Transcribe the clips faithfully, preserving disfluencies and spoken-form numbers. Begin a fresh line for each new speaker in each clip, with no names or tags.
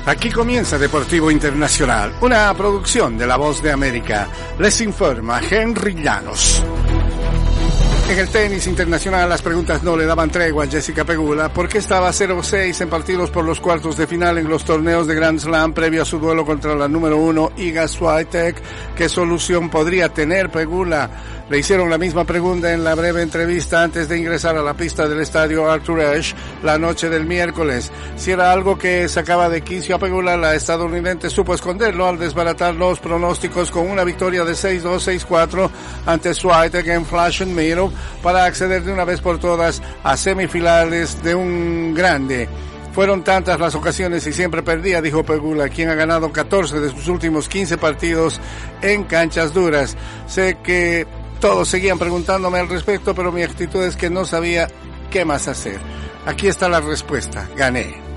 Aquí comienza Deportivo Internacional, una producción de La Voz de América. Les informa Henry Llanos. En el tenis internacional las preguntas no le daban tregua a Jessica Pegula porque estaba cero seis en partidos por los cuartos de final en los torneos de Grand Slam previo a su duelo contra la número uno Iga Swiatek. ¿Qué solución podría tener Pegula? Le hicieron la misma pregunta en la breve entrevista antes de ingresar a la pista del estadio Arthur Ashe la noche del miércoles. Si era algo que sacaba de quicio a Pegula, la estadounidense supo esconderlo al desbaratar los pronósticos con una victoria de seis dos, seis cuatro ante Swiatek en Flushing Meadows para acceder de una vez por todas a semifinales de un grande. Fueron tantas las ocasiones y siempre perdía, dijo Pegula, quien ha ganado catorce de sus últimos quince partidos en canchas duras. Sé que todos seguían preguntándome al respecto, pero mi actitud es que no sabía qué más hacer. Aquí está la respuesta: gané.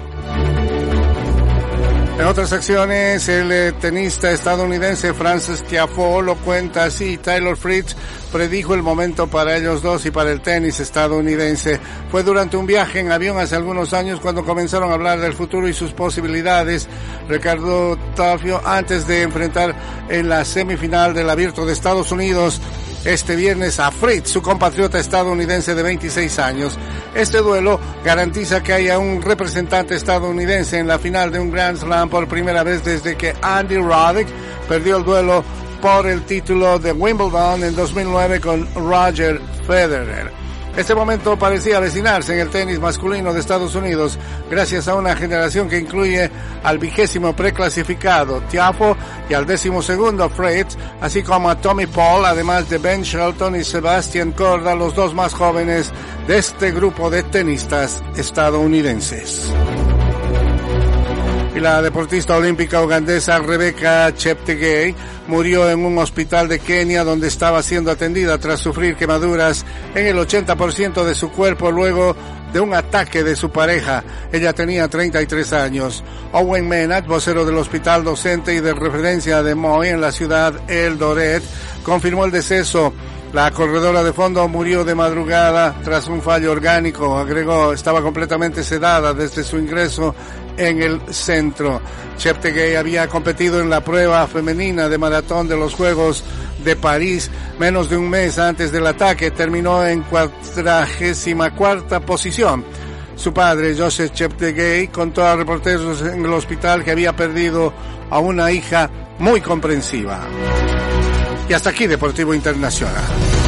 En otras acciones, el tenista estadounidense Frances Tiafoe lo cuenta así. Taylor Fritz predijo el momento para ellos dos y para el tenis estadounidense. Fue durante un viaje en avión hace algunos años cuando comenzaron a hablar del futuro y sus posibilidades. Ricardo Tafio, antes de enfrentar en la semifinal del Abierto de Estados Unidos este viernes a Fritz, su compatriota estadounidense de veintiséis años. Este duelo garantiza que haya un representante estadounidense en la final de un Grand Slam por primera vez desde que Andy Roddick perdió el duelo por el título de Wimbledon en dos mil nueve con Roger Federer. Este momento parecía avecinarse en el tenis masculino de Estados Unidos gracias a una generación que incluye al vigésimo preclasificado Tiafoe y al décimo segundo Fritz, así como a Tommy Paul, además de Ben Shelton y Sebastian Korda, los dos más jóvenes de este grupo de tenistas estadounidenses. Y la deportista olímpica ugandesa Rebecca Cheptegei murió en un hospital de Kenia donde estaba siendo atendida tras sufrir quemaduras en el ochenta por ciento de su cuerpo luego de un ataque de su pareja. Ella tenía treinta y tres años. Owen Menat, vocero del hospital docente y de referencia de Moi en la ciudad Eldoret, confirmó el deceso. La corredora de fondo murió de madrugada tras un fallo orgánico. Agregó, estaba completamente sedada desde su ingreso en el centro. Cheptegei había competido en la prueba femenina de maratón de los Juegos de París menos de un mes antes del ataque. Terminó en cuadragésima cuarta posición. Su padre, Joseph Cheptegei, contó a reporteros en el hospital que había perdido a una hija muy comprensiva. Y hasta aquí Deportivo Internacional.